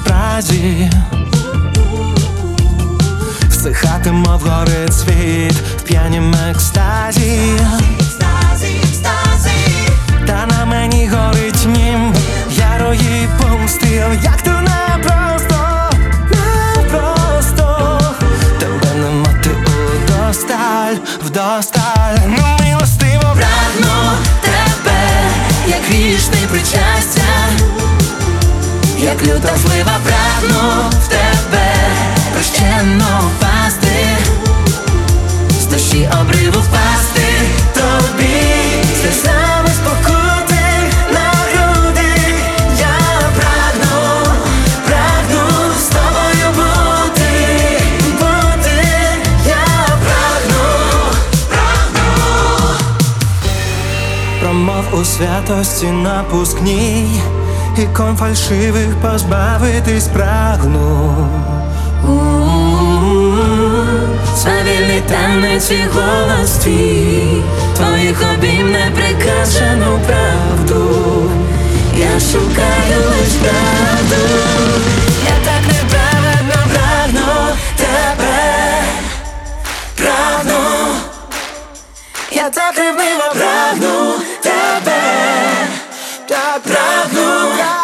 фразі, всихати, мов горить світ в п'янім екстазі. Та на мені горить німб ярої помсти. Як то непросто, непросто тебе не мати удосталь, вдосталь. Ну милостиво прагну тебе, як грішний причастя, як люта злива, прагну в тебе прощенно впасти, з душі обриву впасти тобі, сльозами спокути на груди. Я прагну, прагну з тобою бути, бути. Я прагну, прагну. Промов у святості напускній, ікон фальшивих позбавитись прагну. Свавільний танець і голос твій, твоїх обійм неприкрашену правду. Я шукаю лиш правду. Я так неправедно прагну тебе, прагну. Я так ревниво прагну тебе, так прагну.